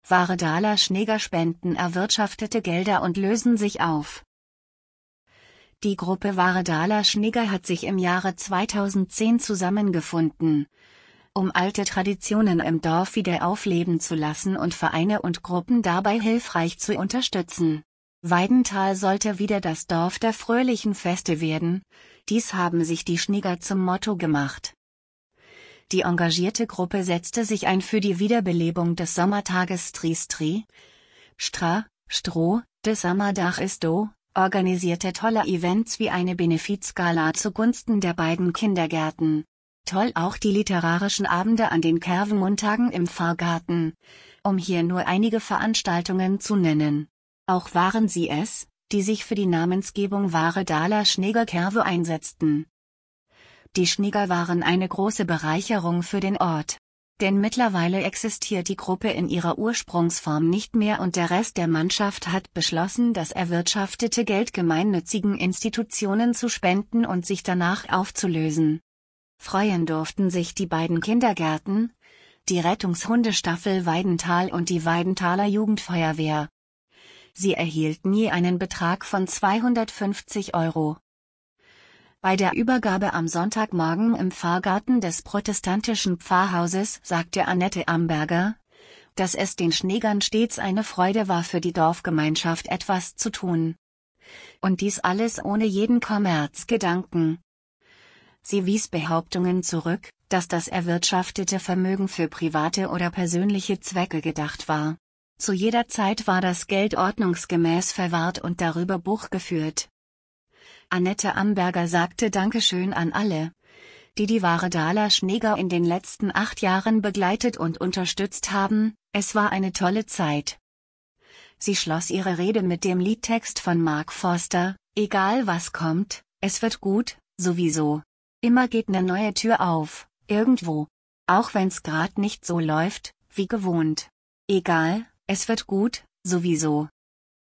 Wahre Schneeger spenden erwirtschaftete Gelder und lösen sich auf. Die Gruppe Wahre Schneeger hat sich im Jahre 2010 zusammengefunden, um alte Traditionen im Dorf wieder aufleben zu lassen und Vereine und Gruppen dabei hilfreich zu unterstützen. Weidental sollte wieder das Dorf der fröhlichen Feste werden, dies haben sich die Schneeger zum Motto gemacht. Die engagierte Gruppe setzte sich ein für die Wiederbelebung des Sommertages Stri, Stroh, des Sommerdach ist do, organisierte tolle Events wie eine Benefizgala zugunsten der beiden Kindergärten. Toll auch die literarischen Abende an den Kervenmontagen im Pfarrgarten, um hier nur einige Veranstaltungen zu nennen. Auch waren sie es, die sich für die Namensgebung Wahre Schneeger Kerve einsetzten. Die Schneeger waren eine große Bereicherung für den Ort. Denn mittlerweile existiert die Gruppe in ihrer Ursprungsform nicht mehr und der Rest der Mannschaft hat beschlossen, das erwirtschaftete Geld gemeinnützigen Institutionen zu spenden und sich danach aufzulösen. Freuen durften sich die beiden Kindergärten, die Rettungshundestaffel Weidental und die Weidentaler Jugendfeuerwehr. Sie erhielten je einen Betrag von 250 €. Bei der Übergabe am Sonntagmorgen im Pfarrgarten des protestantischen Pfarrhauses sagte Annette Amberger, dass es den Schneegern stets eine Freude war, für die Dorfgemeinschaft etwas zu tun. Und dies alles ohne jeden Kommerzgedanken. Sie wies Behauptungen zurück, dass das erwirtschaftete Vermögen für private oder persönliche Zwecke gedacht war. Zu jeder Zeit war das Geld ordnungsgemäß verwahrt und darüber Buch geführt. Annette Amberger sagte Dankeschön an alle, die Wahre Schneeger in den letzten 8 Jahren begleitet und unterstützt haben, es war eine tolle Zeit. Sie schloss ihre Rede mit dem Liedtext von Mark Forster, egal was kommt, es wird gut, sowieso. Immer geht ne neue Tür auf, irgendwo. Auch wenn's grad nicht so läuft, wie gewohnt. Egal, es wird gut, sowieso.